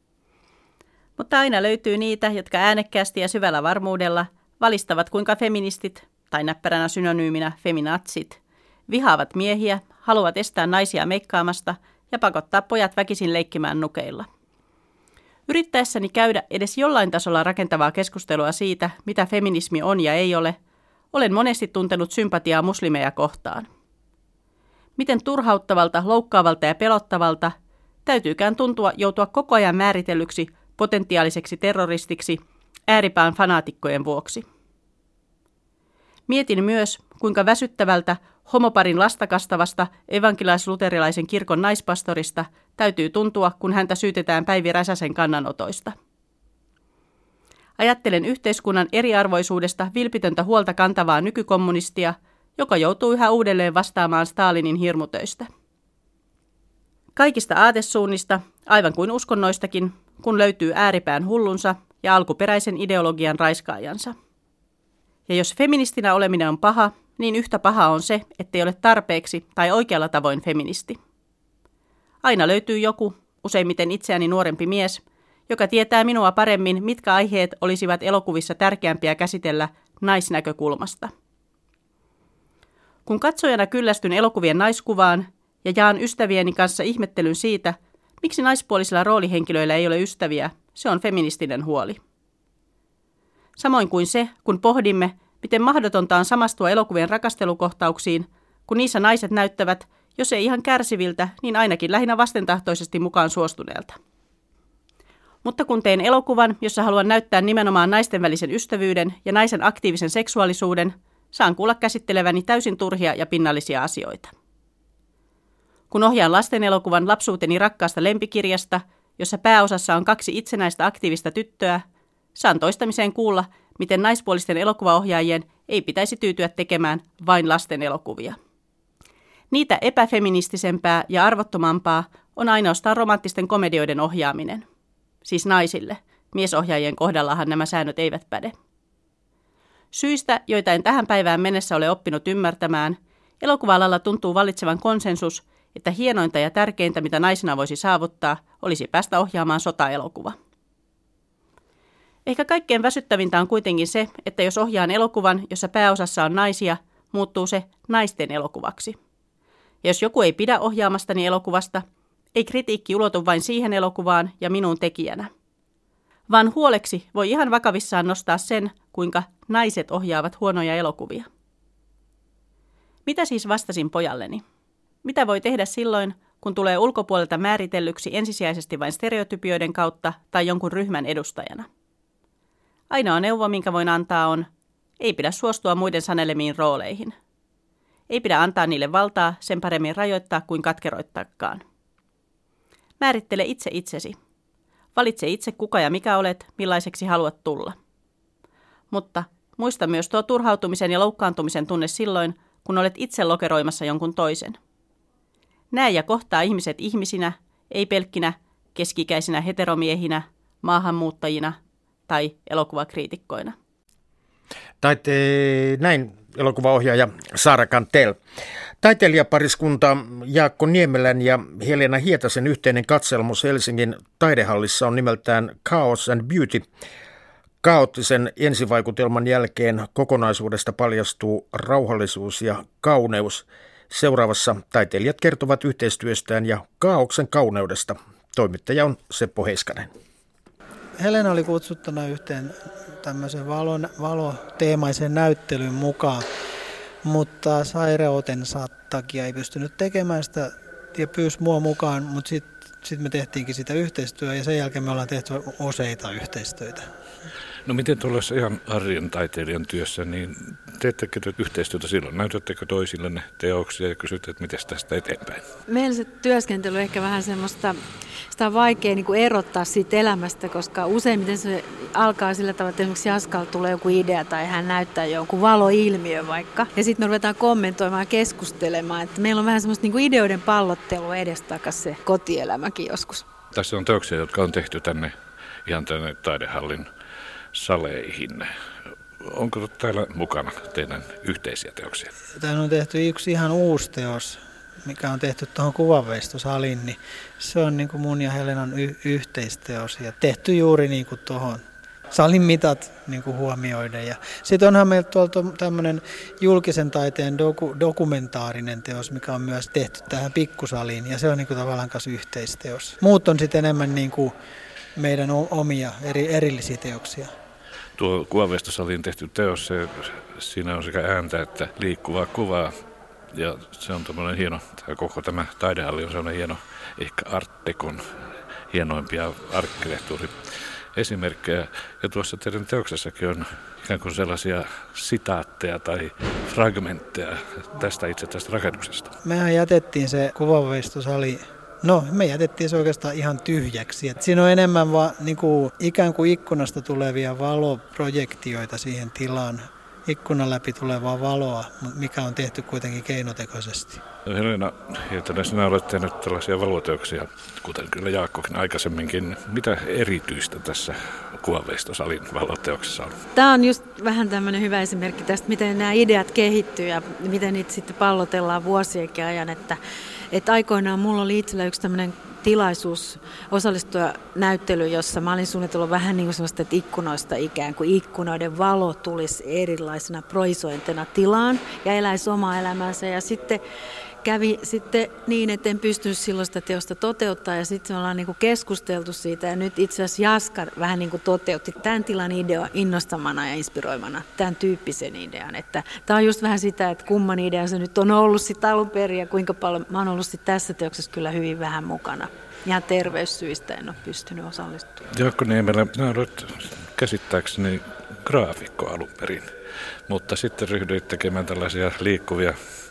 Mutta aina löytyy niitä, jotka äänekkäästi ja syvällä varmuudella valistavat, kuinka feministit, tai näppäränä synonyyminä feminatsit, vihaavat miehiä, haluavat estää naisia meikkaamasta ja pakottaa pojat väkisin leikkimään nukeilla. Yrittäessäni käydä edes jollain tasolla rakentavaa keskustelua siitä, mitä feminismi on ja ei ole, olen monesti tuntenut sympatiaa muslimeja kohtaan. Miten turhauttavalta, loukkaavalta ja pelottavalta täytyykään tuntua joutua koko ajan määritellyksi potentiaaliseksi terroristiksi ääripään fanaatikkojen vuoksi. Mietin myös, kuinka väsyttävältä homoparin lasta kastavasta evankelais-luterilaisen kirkon naispastorista täytyy tuntua, kun häntä syytetään Päivi Räsäsen kannanotoista. Ajattelen yhteiskunnan eriarvoisuudesta vilpitöntä huolta kantavaa nykykommunistia, joka joutuu yhä uudelleen vastaamaan Stalinin hirmutöistä. Kaikista aatesuunnista, aivan kuin uskonnoistakin, kun löytyy ääripään hullunsa ja alkuperäisen ideologian raiskaajansa. Ja jos feministinä oleminen on paha, niin yhtä paha on se, ettei ole tarpeeksi tai oikealla tavoin feministi. Aina löytyy joku, useimmiten itseäni nuorempi mies, joka tietää minua paremmin, mitkä aiheet olisivat elokuvissa tärkeämpiä käsitellä naisnäkökulmasta. Kun katsojana kyllästyn elokuvien naiskuvaan ja jaan ystävieni kanssa ihmettelyn siitä, miksi naispuolisilla roolihenkilöillä ei ole ystäviä, se on feministinen huoli. Samoin kuin se, kun pohdimme, miten mahdotonta on samastua elokuvien rakastelukohtauksiin, kun niissä naiset näyttävät, jos ei ihan kärsiviltä, niin ainakin lähinnä vastentahtoisesti mukaan suostuneelta. Mutta kun teen elokuvan, jossa haluan näyttää nimenomaan naisten välisen ystävyyden ja naisen aktiivisen seksuaalisuuden, saan kuulla käsitteleväni täysin turhia ja pinnallisia asioita. Kun ohjaan lasten elokuvan lapsuuteni rakkaasta lempikirjasta, jossa pääosassa on kaksi itsenäistä aktiivista tyttöä, saan toistamiseen kuulla, miten naispuolisten elokuvaohjaajien ei pitäisi tyytyä tekemään vain lasten elokuvia. Niitä epäfeministisempää ja arvottomampaa on ainoastaan romanttisten komedioiden ohjaaminen. Siis naisille. Miesohjaajien kohdallahan nämä säännöt eivät päde. Syistä, joita en tähän päivään mennessä ole oppinut ymmärtämään, elokuva-alalla tuntuu vallitsevan konsensus, että hienointa ja tärkeintä, mitä naisena voisi saavuttaa, olisi päästä ohjaamaan sotaelokuva. Ehkä kaikkein väsyttävintä on kuitenkin se, että jos ohjaan elokuvan, jossa pääosassa on naisia, muuttuu se naisten elokuvaksi. Ja jos joku ei pidä ohjaamastani elokuvasta, ei kritiikki ulotu vain siihen elokuvaan ja minuun tekijänä. Vaan huoleksi voi ihan vakavissaan nostaa sen, kuinka naiset ohjaavat huonoja elokuvia. Mitä siis vastasin pojalleni? Mitä voi tehdä silloin, kun tulee ulkopuolelta määritellyksi ensisijaisesti vain stereotypioiden kautta tai jonkun ryhmän edustajana? Ainoa neuvo, minkä voin antaa on, ei pidä suostua muiden sanelemiin rooleihin. Ei pidä antaa niille valtaa sen paremmin rajoittaa kuin katkeroittaakaan. Määrittele itse itsesi. Valitse itse kuka ja mikä olet, millaiseksi haluat tulla. Mutta muista myös tuo turhautumisen ja loukkaantumisen tunne silloin, kun olet itse lokeroimassa jonkun toisen. Näe ja kohtaa ihmiset ihmisinä, ei pelkkinä keski-ikäisinä heteromiehinä, maahanmuuttajina tai elokuvakriitikkoina.
Taite, näin elokuvaohjaaja Saara Kantel. Taiteilijapariskunta Jaakko Niemelän ja Helena Hietasen yhteinen katselmus Helsingin taidehallissa on nimeltään Chaos and Beauty. Kaoottisen ensivaikutelman jälkeen kokonaisuudesta paljastuu rauhallisuus ja kauneus. Seuraavassa taiteilijat kertovat yhteistyöstään ja kaaoksen kauneudesta. Toimittaja on Seppo Heiskanen.
Helena oli kutsuttuna yhteen tämmöisen valo, valoteemaisen näyttelyyn mukaan, mutta sairautensa takia ei pystynyt tekemään sitä ja pyysi mua mukaan, mutta sitten sit me tehtiinkin sitä yhteistyötä ja sen jälkeen me ollaan tehty useita yhteistyötä.
No miten tuollaisessa ihan arjen taiteilijan työssä, niin teettekö te yhteistyötä silloin? Näytättekö toisillenne teoksia ja kysytte, että miten tästä eteenpäin?
Meillä se työskentely on ehkä vähän semmoista, sitä on vaikea niin kuin erottaa siitä elämästä, koska useimmiten se alkaa sillä tavalla, että esimerkiksi Jaskalta tulee joku idea tai hän näyttää jonkun valoilmiö vaikka. Ja sitten me ruvetaan kommentoimaan ja keskustelemaan, että meillä on vähän semmoista niin kuin ideoiden pallottelua edestakas se kotielämäkin joskus.
Tässä on teoksia, jotka on tehty tänne ihan tänne taidehallin saleihin. Onko täällä mukana teidän yhteisiä teoksia?
Tämä on tehty yksi ihan uusi teos, mikä on tehty tuohon kuvanveistosaliin, niin se on niin kuin mun ja Helenan y- yhteisteos ja tehty juuri niin kuin tuohon salin mitat niin kuin huomioiden. Ja sitten onhan meillä tuolta tämmöinen julkisen taiteen doku- dokumentaarinen teos, mikä on myös tehty tähän pikkusaliin ja se on niin kuin tavallaan kanssa yhteisteos. Muut on sitten enemmän niin kuin meidän omia eri, erillisiä teoksia.
Tuo kuvanveistosaliin tehty teos, se, siinä on sekä ääntä että liikkuvaa kuvaa. Ja se on tämmöinen hieno, tämä koko tämä taidehalli on sellainen hieno, ehkä Art Decon hienoimpia arkkitehtuuriesimerkkejä. Ja tuossa teidän teoksessakin on ikään kuin sellaisia sitaatteja tai fragmentteja tästä itse tästä rakennuksesta.
Mehän jätettiin se kuvanveistosali. No, me jätettiin se oikeastaan ihan tyhjäksi. Et siinä on enemmän vaan niin kuin, ikään kuin ikkunasta tulevia valoprojektioita siihen tilaan. Ikkunan läpi tulevaa valoa, mikä on tehty kuitenkin keinotekoisesti.
Helena Hietanen, sinä olet tehnyt tällaisia valoteoksia, kuten kyllä Jaakkokin aikaisemminkin. Mitä erityistä tässä kuvanveistosalin valoteoksessa on?
Tämä on just vähän tämmöinen hyvä esimerkki tästä, miten nämä ideat kehittyy ja miten niitä sitten pallotellaan vuosienkin ajan. Että, että aikoinaan mulla oli itsellä yksi tämmöinen tilaisuus osallistua näyttelyyn, jossa mä olin suunnitellut vähän niin kuin sellaista, että ikkunoista ikään kuin ikkunoiden valo tulisi erilaisena projisointina tilaan ja eläisi omaa elämäänsä. Ja sitten kävi sitten niin, että en pystynyt silloin sitä teosta toteuttaa ja sitten me ollaan niin kuin keskusteltu siitä ja nyt itse asiassa Jaskar vähän niin kuin toteutti tämän tilan idea innostamana ja inspiroimana tämän tyyppisen idean. Että tämä on just vähän sitä, että kumman idea se nyt on ollut sitten alun perin ja kuinka paljon mä oon ollut sitten tässä teoksessa kyllä hyvin vähän mukana. Ihan terveyssyistä en ole pystynyt osallistumaan.
Jaakko Niemelä, sinä olet käsittääkseni graafikko alun perin, mutta sitten ryhdyit tekemään tällaisia liikkuvia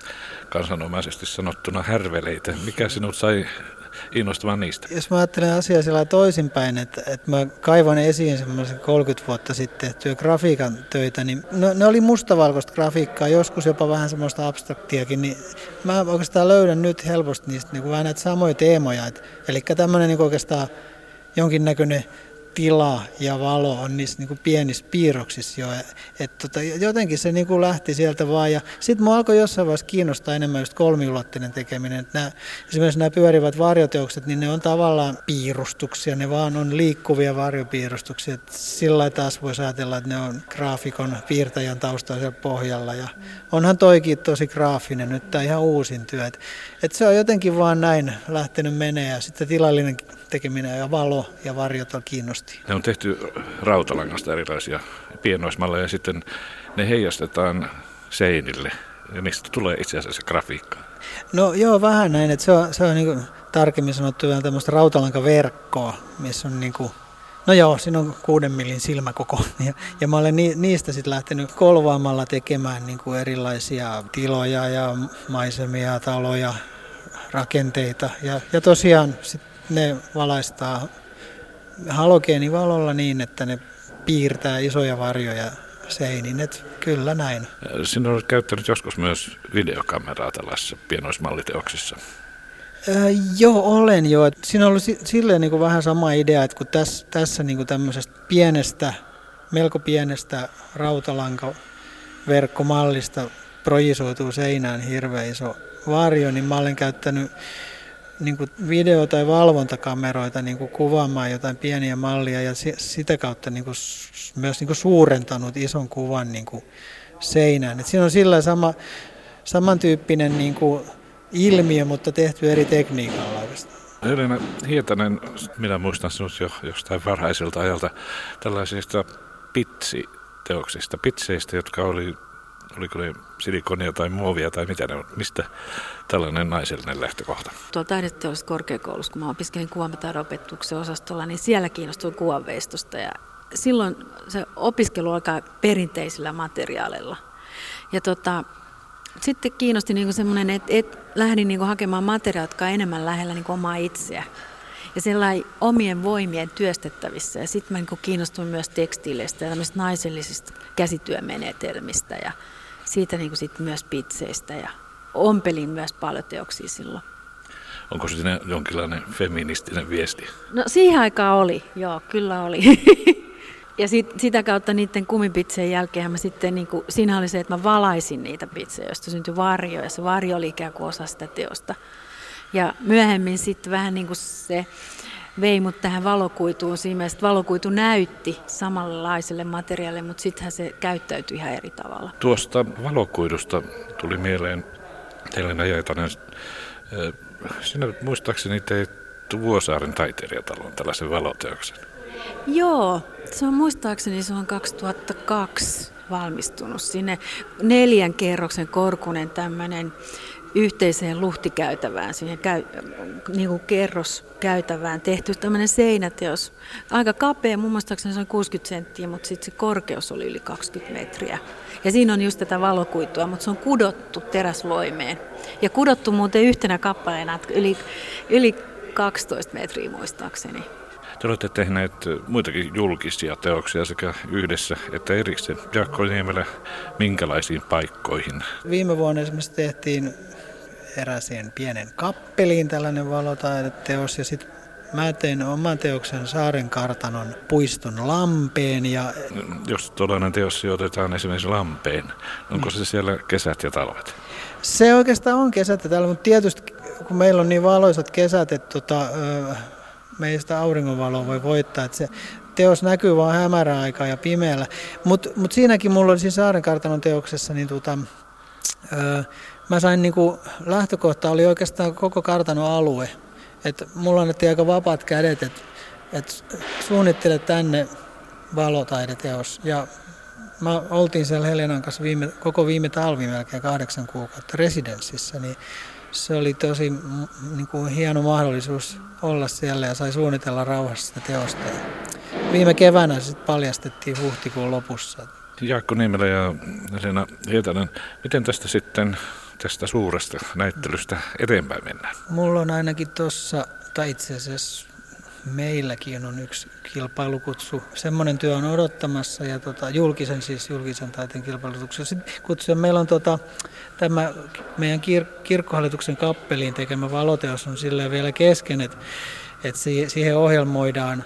kansanomaisesti sanottuna härveleitä. Mikä sinut sai innostumaan niistä?
Jos mä ajattelen asiaa sillä toisinpäin, että, että mä kaivan esiin semmoisen kolmekymmentä vuotta sitten tehtyä grafiikan töitä, niin ne, ne oli mustavalkoista grafiikkaa, joskus jopa vähän semmoista abstraktiakin, niin mä oikeastaan löydän nyt helposti niistä niin kuin vähän näitä samoja teemoja. Et, eli tämmöinen niin oikeastaan jonkinnäköinen tila ja valo on niissä niin kuin pienissä piirroksissa jo. Et tota, jotenkin se niin kuin lähti sieltä vaan. Sitten mua alkoi jossain vaiheessa kiinnostaa enemmän just kolmiulotteinen tekeminen. Nää, esimerkiksi nämä pyörivät varjoteokset, niin ne on tavallaan piirustuksia. Ne vaan on liikkuvia varjopiirustuksia. Et sillä taas voisi ajatella, että ne on graafikon piirtäjän taustalla pohjalla. Ja onhan toikin tosi graafinen. Nyt tämä ihan uusin työ. Et, et se on jotenkin vaan näin lähtenyt menee. Ja sitten tilallinen tekeminen ja valo ja varjot on kiinnosti.
Ne on tehty rautalangasta erilaisia pienoismalleja ja sitten ne heijastetaan seinille ja niistä tulee itse asiassa grafiikkaa.
No joo, vähän näin, että se on, se on niin kuin tarkemmin sanottu vähän tämmöistä rautalankaverkkoa, missä on niin kuin, no joo, siinä on kuuden millin silmäkoko ja, ja mä olen ni, niistä sitten lähtenyt kolvaamalla tekemään niin kuin erilaisia tiloja ja maisemia, taloja, rakenteita ja, ja tosiaan sit ne valaistaa halogeenivalolla niin, että ne piirtää isoja varjoja seiniin, että kyllä näin.
Sinä olet käyttänyt joskus myös videokameraa tällaisissa pienoismalliteoksissa.
Ää, joo, olen jo. Siinä on ollut silleen niin kuin vähän sama idea, että kun tässä, tässä niin kuin tämmöisestä pienestä, melko pienestä rautalankaverkkomallista projisoituu seinään hirveän iso varjo, niin mä olen käyttänyt niin kuin video- tai valvontakameroita niin kuin kuvaamaan jotain pieniä mallia ja sitä kautta niin kuin myös niin kuin suurentanut ison kuvan niin kuin seinään. Et siinä on sillä sama, samantyyppinen niin kuin ilmiö, mutta tehty eri tekniikalla oikeastaan.
Helena Hietanen, minä muistan sinut jo jostain varhaiselta ajalta tällaisista pitsiteoksista, pitseistä, jotka oli, oliko ne silikonia tai muovia tai mitä ne on, mistä tällainen naisellinen lähtökohta?
Tuolla taideteollisessa korkeakoulussa, kun mä opiskelin kuvataidon opetuksen osastolla, niin siellä kiinnostuin kuvanveistosta ja silloin se opiskelu alkaa perinteisillä materiaaleilla. Ja tota, sitten kiinnosti niinku semmoinen, että et lähdin niinku hakemaan materiaalia, jotka on enemmän lähellä niinku omaa itseä. Ja sellainen omien voimien työstettävissä. Ja sitten mä niinku kiinnostuin myös tekstiileistä ja tämmöisistä naisellisista käsityömenetelmistä ja siitä niinku sit myös pitseistä. Ja ompelin myös paljon teoksia silloin.
Onko siinä jonkinlainen feministinen viesti?
No siihen aikaan oli, joo, kyllä oli. Ja sit, sitä kautta niiden kumipitseen jälkeen mä sitten, niin kuin, siinä oli se, että mä valaisin niitä pitsejä, joista syntyi varjo, ja se varjo oli ikään kuin osa sitä teosta. Ja myöhemmin sitten vähän niin kuin se vei mut tähän valokuituun, siinä mielessä, että valokuitu näytti samanlaiselle materiaalille, mutta sittenhän se käyttäytyi ihan eri tavalla.
Tuosta valokuidusta tuli mieleen Helena Hietanen. Sinä muistaakseni teit Vuosaaren taiteilijatalon tällaisen valoteoksen.
Joo, se on muistaakseni se on kaksituhattakaksi valmistunut sinne neljän kerroksen korkunen tämmöinen yhteiseen luhtikäytävään, siihen käy, niin kuin kerroskäytävään tehty tämmöinen seinäteos. Aika kapea, mun muistaakseni se on kuusikymmentä senttiä, mutta sitten se korkeus oli yli kaksikymmentä metriä. Ja siinä on just tätä valokuitua, mutta se on kudottu teräsloimeen. Ja kudottu muuten yhtenä kappaleena yli, yli kaksitoista metriä muistaakseni.
Te olette tehneet muitakin julkisia teoksia sekä yhdessä että erikseen. Jaakko Niemelä, minkälaisiin paikkoihin?
Viime vuonna esimerkiksi tehtiin eräseen pienen kappeliin tällainen valotaideteos ja sitten mä tein oman teoksen Saaren kartanon puiston Lampeen. Ja
jos tuollainen teos sijoitetaan esimerkiksi Lampeen, onko
niin.
Se siellä kesät ja talvet?
Se oikeastaan on kesät ja talvet, mutta tietysti kun meillä on niin valoisat kesät, että tota, meistä auringonvaloa voi voittaa, että se teos näkyy vaan hämärän aikaa ja pimeällä. Mutta mut siinäkin mulla oli siinä Saaren kartanon teoksessa, niin tota, ö, mä sain niinku, lähtökohta oli oikeastaan koko kartanon alue. Et mulla annettiin aika vapaat kädet, että et suunnittele tänne valotaideteos. Ja mä oltiin siellä Helenan kanssa viime, koko viime talvi melkein kahdeksan kuukautta residenssissä, niin se oli tosi niin kuin hieno mahdollisuus olla siellä ja sai suunnitella rauhassa sitä teosta. Viime keväänä se sitten paljastettiin huhtikuun lopussa.
Jaakko Niemelä ja Helena Hietanen, miten tästä sitten tästä suuresta näyttelystä eteenpäin mennään?
Mulla on ainakin tuossa, tai itse asiassa meilläkin on yksi kilpailukutsu. Semmoinen työ on odottamassa ja tota, julkisen, siis julkisen taiteen kilpailutuksen kutsu. Ja meillä on tota, tämä meidän kir- kirkkohallituksen kappeliin tekemä valoteos on silleen vielä kesken, että et siihen ohjelmoidaan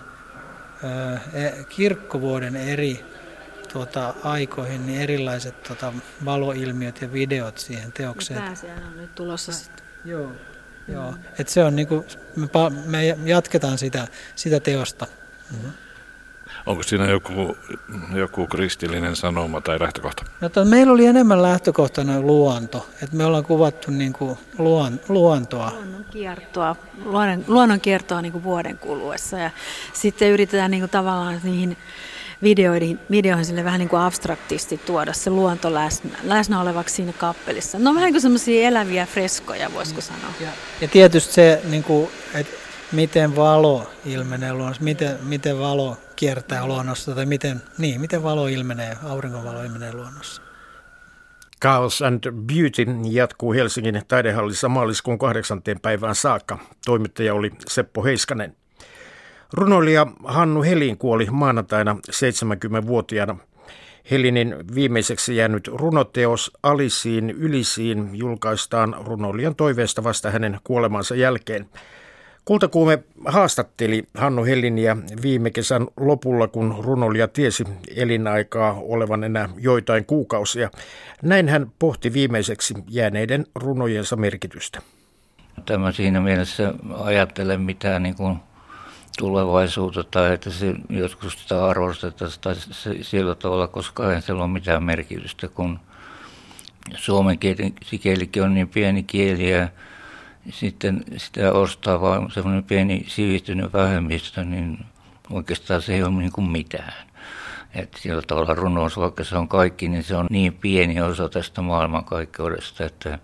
ö, kirkkovuoden eri tuota, aikoihin niin erilaiset tota, valoilmiöt ja videot siihen teokseen.
Ja pääsiäinen on nyt tulossa sitten.
Joo. Joo, että se on niinku, me, me jatketaan sitä, sitä teosta. Mm-hmm.
Onko siinä joku, joku kristillinen sanoma tai lähtökohta?
No, to, meillä oli enemmän lähtökohtana luonto, että me ollaan kuvattu niinku luon, luontoa.
Luonnon kiertoa, luonnon, luonnon kiertoa niinku vuoden kuluessa ja sitten yritetään niinku tavallaan niihin videoihin, videoihin sille vähän niin kuin abstraktisti tuoda se luonto läsnä, läsnä olevaksi siinä kappelissa. No vähän kuin semmoisia eläviä freskoja, voisiko sanoa. Ja,
ja tietysti se, niin kuin, että miten valo ilmenee luonnossa, miten, miten valo kiertää luonnossa, tai miten, niin, miten valo ilmenee, auringonvalo ilmenee luonnossa.
Chaos and Beauty jatkuu Helsingin taidehallissa maaliskuun kahdeksanteen päivään saakka. Toimittaja oli Seppo Heiskanen. Runoilija Hannu Helin kuoli maanantaina seitsemänkymmentävuotiaana. Helinin viimeiseksi jäänyt runoteos Alisiin ylisiin julkaistaan runoilijan toiveesta vasta hänen kuolemansa jälkeen. Kultakuume haastatteli Hannu Heliniä viime kesän lopulla, kun runoilija tiesi elinaikaa olevan enää joitain kuukausia. Näin hän pohti viimeiseksi jääneiden runojensa merkitystä.
Tämä siinä mielessä ajattelen mitään niin kuin tulevaisuutta tai että se joskus sitä arvostettaisiin tai se, sillä tavalla, koska ei sillä ole mitään merkitystä, kun suomen kielikin on niin pieni kieli ja sitten sitä ostaa vain semmoinen pieni sivistynyt vähemmistö, niin oikeastaan se ei ole niin kuin mitään. Että sillä tavalla runous, vaikka se on kaikki, niin se on niin pieni osa tästä maailmankaikkeudesta, että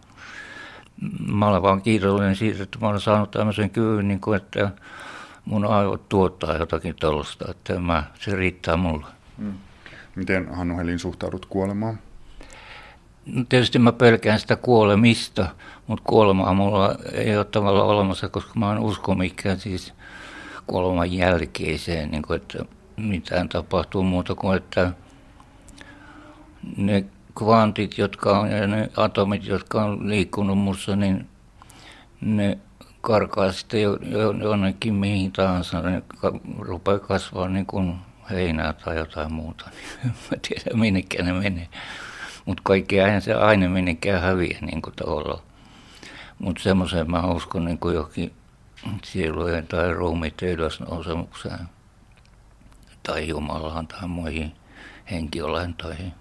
mä olen vaan kiitollinen siitä, että mä olen saanut tämmöisen kyvyn, niin kuin, että mun aivot tuottaa jotakin tuollaista, että mä, se riittää mulle.
Mm. Miten Hannu Helin suhtaudut kuolemaan?
No tietysti mä pelkään sitä kuolemista, mutta kuolemaa mulla ei ole tavallaan olemassa, koska mä en usko mikään siis kuoleman jälkeiseen, niin kuin, että mitään tapahtuu muuta kuin, että ne kvantit, jotka on, ja ne atomit, jotka on liikkunut musta, niin ne karkaa sitten jo, jo, jonnekin mihin tahansa, ne ka, rupeaa kasvaa niin kuin heinää tai jotain muuta. Mä tiedän, minnekään ne menee. Mutta kaikki eihän se aine minnekään häviä niin kuin tavallaan. Mutta semmoiseen mä uskon niin kuin johonkin sielujen tai ruumiiden ylösnousemukseen tai Jumalaan tai muihin henkiolentoihin.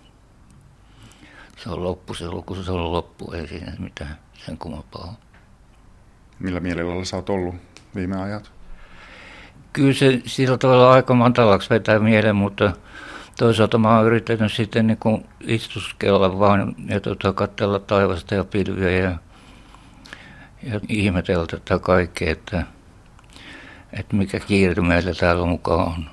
Se on loppu se luku, se on loppu, ei siinä mitään sen kummempaa.
Millä mielellä sä oot ollut viime ajat?
Kyllä se sillä tavalla aika matalaksi vetää mieleen, mutta toisaalta mä oon yrittänyt sitten niin kuin istuskella vaan ja tuota, katsella taivasta ja pilviä ja, ja ihmetellä tätä kaikkea, että, että mikä kiire meillä täällä mukaan on.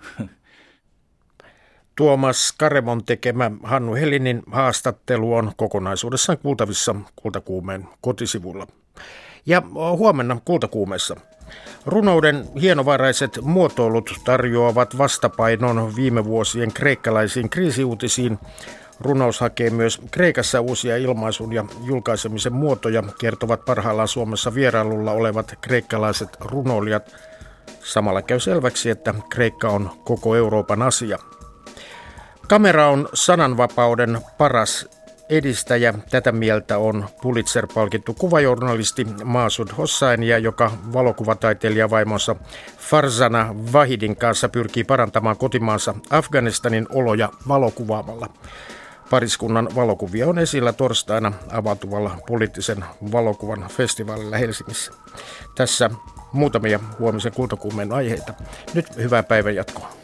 Tuomas Karemon tekemä Hannu Helinin haastattelu on kokonaisuudessaan kuultavissa Kultakuumeen kotisivulla. Ja huomenna Kultakuumeessa. Runouden hienovaraiset muotoilut tarjoavat vastapainon viime vuosien kreikkalaisiin kriisiuutisiin. Runous hakee myös Kreikassa uusia ilmaisun ja julkaisemisen muotoja, kertovat parhaillaan Suomessa vierailulla olevat kreikkalaiset runoilijat. Samalla käy selväksi, että Kreikka on koko Euroopan asia. Kamera on sananvapauden paras edistäjä. Tätä mieltä on Pulitzer-palkittu kuvajournalisti Masoud Hossainia, joka valokuvataiteilijavaimonsa Farzana Wahidin kanssa pyrkii parantamaan kotimaansa Afganistanin oloja valokuvaamalla. Pariskunnan valokuvia on esillä torstaina avautuvalla poliittisen valokuvan festivaalilla Helsingissä. Tässä muutamia huomisen Kultakuumeen aiheita. Nyt hyvää päivän jatkoa.